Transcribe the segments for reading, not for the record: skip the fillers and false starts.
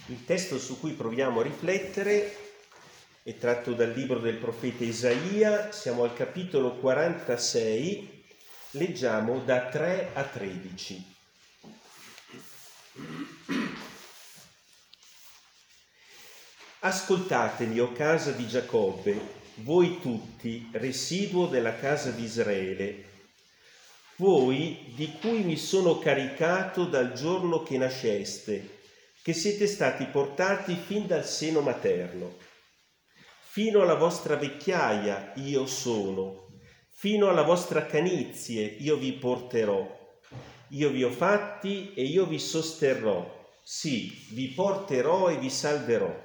Il testo su cui proviamo a riflettere è tratto dal libro del profeta Isaia, siamo al capitolo 46, leggiamo da 3 a 13. Ascoltatemi, o casa di Giacobbe, voi tutti, residuo della casa di Israele, voi di cui mi sono caricato dal giorno che nasceste, che siete stati portati fin dal seno materno. Fino alla vostra vecchiaia io sono, fino alla vostra canizie io vi porterò. Io vi ho fatti e io vi sosterrò, sì, vi porterò e vi salverò.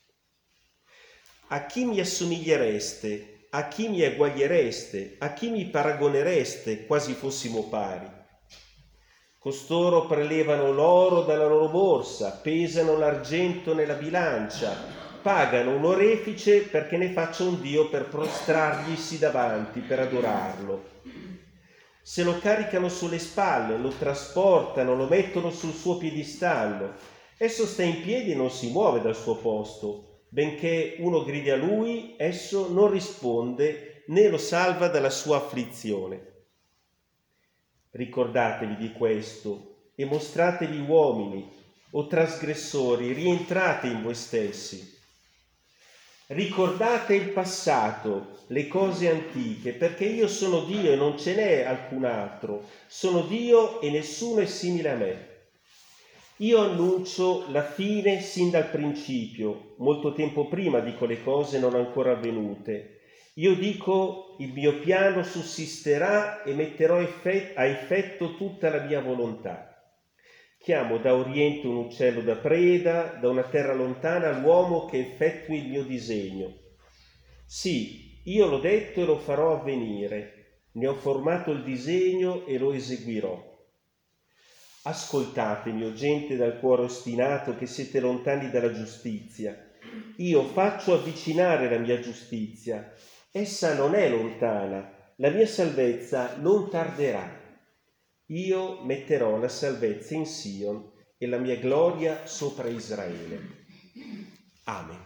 A chi mi assomigliereste? A chi mi eguagliereste? A chi mi paragonereste quasi fossimo pari? Costoro prelevano l'oro dalla loro borsa, pesano l'argento nella bilancia, pagano un orefice perché ne faccia un dio per prostrarglisi davanti, per adorarlo. Se lo caricano sulle spalle, lo trasportano, lo mettono sul suo piedistallo. Esso sta in piedi e non si muove dal suo posto. Benché uno gridi a lui, esso non risponde né lo salva dalla sua afflizione. Ricordatevi di questo e mostratevi uomini o trasgressori, rientrate in voi stessi. Ricordate il passato, le cose antiche, perché io sono Dio e non ce n'è alcun altro. Sono Dio e nessuno è simile a me. Io annuncio la fine sin dal principio, molto tempo prima dico le cose non ancora avvenute. Io dico il mio piano sussisterà e metterò a effetto tutta la mia volontà. Chiamo da oriente un uccello da preda, da una terra lontana l'uomo che effettui il mio disegno. Sì, io l'ho detto e lo farò avvenire, ne ho formato il disegno e lo eseguirò. Ascoltatemi, o gente dal cuore ostinato che siete lontani dalla giustizia. Io faccio avvicinare la mia giustizia. Essa non è lontana, la mia salvezza non tarderà. Io metterò la salvezza in Sion e la mia gloria sopra Israele. Amen.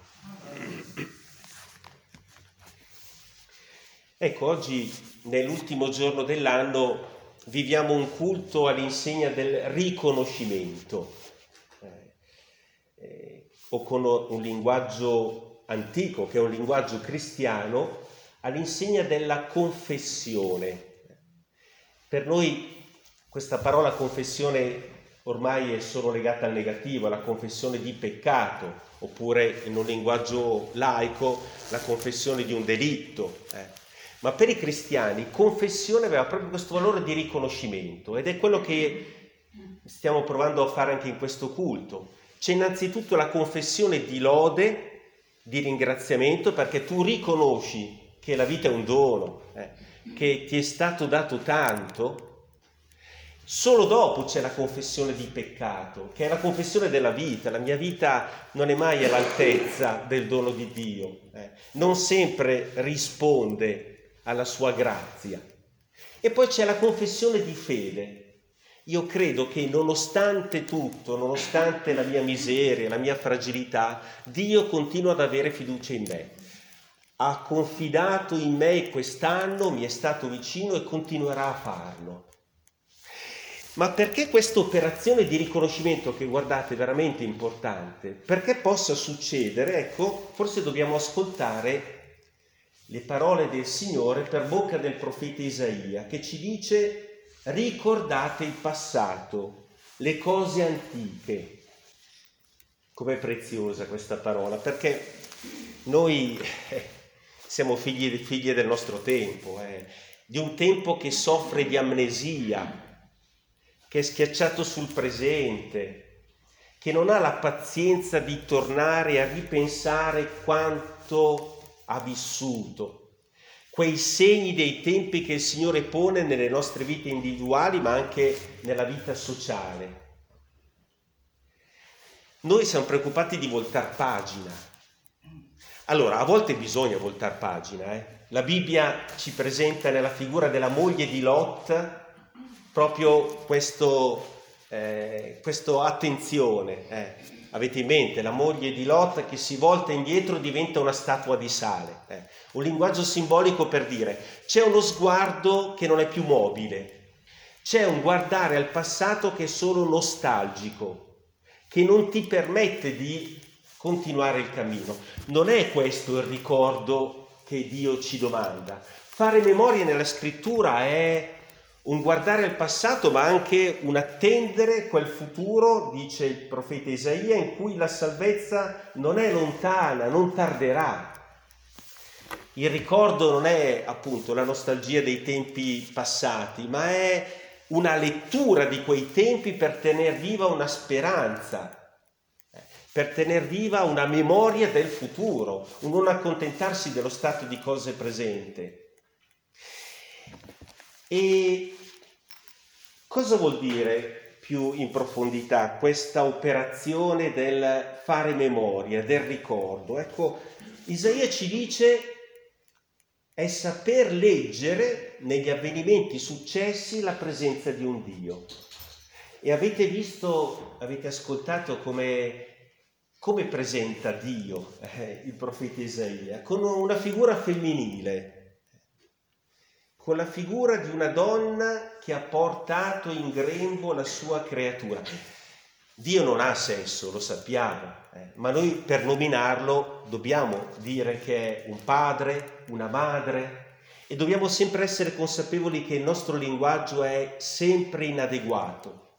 Ecco, oggi, nell'ultimo giorno dell'anno, viviamo un culto all'insegna del riconoscimento, o con un linguaggio antico, che è un linguaggio cristiano, all'insegna della confessione. Per noi questa parola confessione ormai è solo legata al negativo, alla confessione di peccato, oppure in un linguaggio laico la confessione di un delitto. Ma per i cristiani confessione aveva proprio questo valore di riconoscimento ed è quello che stiamo provando a fare anche in questo culto. C'è innanzitutto la confessione di lode, di ringraziamento, perché tu riconosci che la vita è un dono, che ti è stato dato tanto. Solo dopo c'è la confessione di peccato, che è la confessione della vita. La mia vita non è mai all'altezza del dono di Dio, non sempre risponde alla sua grazia. E poi c'è la confessione di fede. Io credo che nonostante tutto, nonostante la mia miseria, la mia fragilità, Dio continua ad avere fiducia in me. Ha confidato in me quest'anno, mi è stato vicino e continuerà a farlo. Ma perché questa operazione di riconoscimento, che guardate è veramente importante, perché possa succedere, ecco, forse dobbiamo ascoltare le parole del Signore per bocca del profeta Isaia, che ci dice: ricordate il passato, le cose antiche. Com'è preziosa questa parola, perché noi siamo figli del nostro tempo, di un tempo che soffre di amnesia, che è schiacciato sul presente, che non ha la pazienza di tornare a ripensare quanto ha vissuto, quei segni dei tempi che il Signore pone nelle nostre vite individuali, ma anche nella vita sociale. Noi siamo preoccupati di voltar pagina. Allora, a volte bisogna voltar pagina. La Bibbia ci presenta nella figura della moglie di Lot proprio questo attenzione avete in mente la moglie di Lot che si volta indietro e diventa una statua di sale. Un linguaggio simbolico per dire c'è uno sguardo che non è più mobile, c'è un guardare al passato che è solo nostalgico, che non ti permette di continuare il cammino. Non è questo il ricordo che Dio ci domanda. Fare memoria nella scrittura è un guardare al passato, ma anche un attendere quel futuro, dice il profeta Isaia, in cui la salvezza non è lontana, non tarderà. Il ricordo non è appunto la nostalgia dei tempi passati, ma è una lettura di quei tempi per tener viva una speranza, per tener viva una memoria del futuro, un non accontentarsi dello stato di cose presente. E cosa vuol dire più in profondità questa operazione del fare memoria, del ricordo? Ecco, Isaia ci dice è saper leggere negli avvenimenti successi la presenza di un Dio. E avete visto, avete ascoltato come presenta Dio il profeta Isaia? Con una figura femminile, con la figura di una donna che ha portato in grembo la sua creatura. Dio non ha sesso, lo sappiamo, ma noi per nominarlo dobbiamo dire che è un padre, una madre, e dobbiamo sempre essere consapevoli che il nostro linguaggio è sempre inadeguato.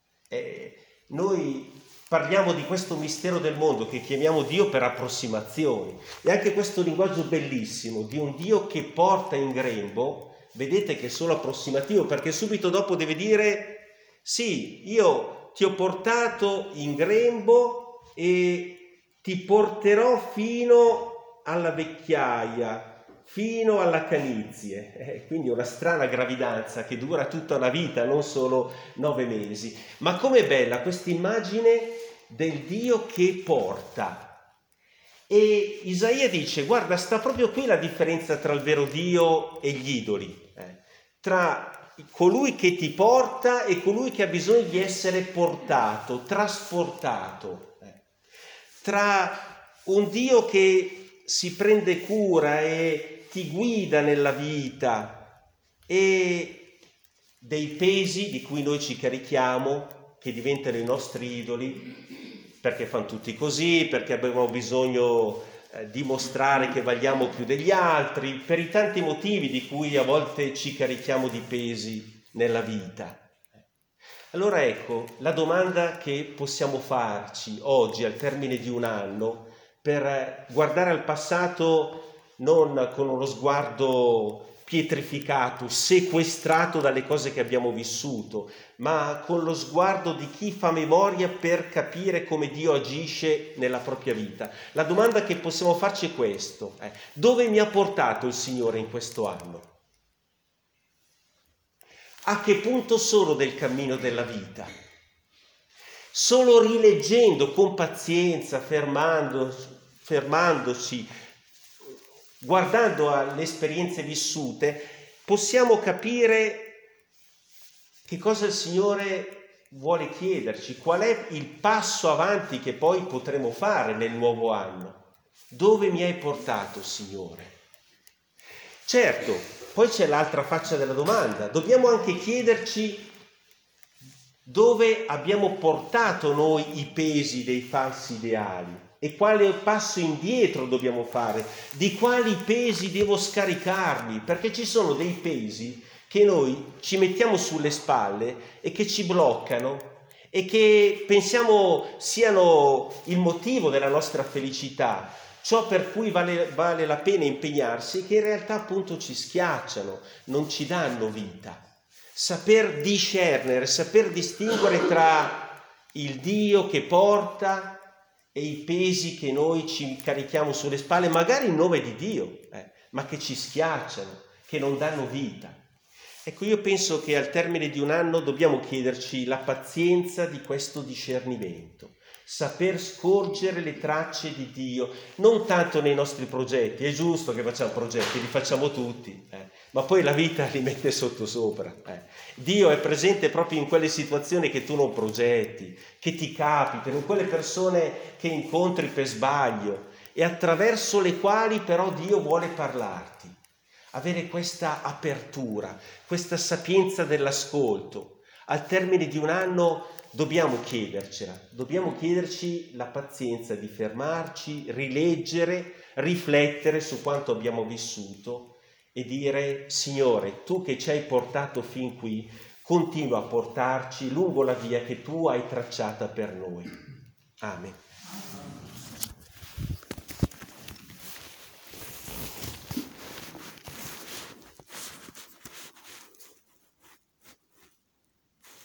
Noi parliamo di questo mistero del mondo che chiamiamo Dio per approssimazioni, e anche questo linguaggio bellissimo di un Dio che porta in grembo, vedete che è solo approssimativo, perché subito dopo deve dire sì, io ti ho portato in grembo e ti porterò fino alla vecchiaia, fino alla canizie. Quindi una strana gravidanza che dura tutta una vita, non solo 9 mesi. Ma com'è bella questa immagine del Dio che porta. E Isaia dice, guarda, sta proprio qui la differenza tra il vero Dio e gli idoli, tra colui che ti porta e colui che ha bisogno di essere portato, trasportato, tra un Dio che si prende cura e ti guida nella vita e dei pesi di cui noi ci carichiamo, che diventano i nostri idoli, perché fanno tutti così, perché abbiamo bisogno dimostrare che valiamo più degli altri, per i tanti motivi di cui a volte ci carichiamo di pesi nella vita. Allora ecco, la domanda che possiamo farci oggi al termine di un anno, per guardare al passato non con uno sguardo pietrificato, sequestrato dalle cose che abbiamo vissuto, ma con lo sguardo di chi fa memoria per capire come Dio agisce nella propria vita. La domanda che possiamo farci è questo: dove mi ha portato il Signore in questo anno? A che punto sono del cammino della vita? Solo rileggendo con pazienza, fermandoci, guardando alle esperienze vissute, possiamo capire che cosa il Signore vuole chiederci, qual è il passo avanti che poi potremo fare nel nuovo anno. Dove mi hai portato, Signore? Certo, poi c'è l'altra faccia della domanda. Dobbiamo anche chiederci dove abbiamo portato noi i pesi dei falsi ideali e quale passo indietro dobbiamo fare, di quali pesi devo scaricarmi, perché ci sono dei pesi che noi ci mettiamo sulle spalle e che ci bloccano e che pensiamo siano il motivo della nostra felicità, ciò per cui vale la pena impegnarsi, che in realtà appunto ci schiacciano, non ci danno vita. Saper discernere, saper distinguere tra il Dio che porta e i pesi che noi ci carichiamo sulle spalle, magari in nome di Dio, ma che ci schiacciano, che non danno vita. Ecco, io penso che al termine di un anno dobbiamo chiederci la pazienza di questo discernimento. saper scorgere le tracce di Dio, non tanto nei nostri progetti. È giusto che facciamo progetti, li facciamo tutti, ma poi la vita li mette sottosopra. Dio è presente proprio in quelle situazioni che tu non progetti, che ti capitano, in quelle persone che incontri per sbaglio e attraverso le quali però Dio vuole parlarti. Avere questa apertura, questa sapienza dell'ascolto. Al termine di un anno dobbiamo chiederci la pazienza di fermarci, rileggere, riflettere su quanto abbiamo vissuto e dire: Signore, tu che ci hai portato fin qui, continua a portarci lungo la via che tu hai tracciata per noi. Amen.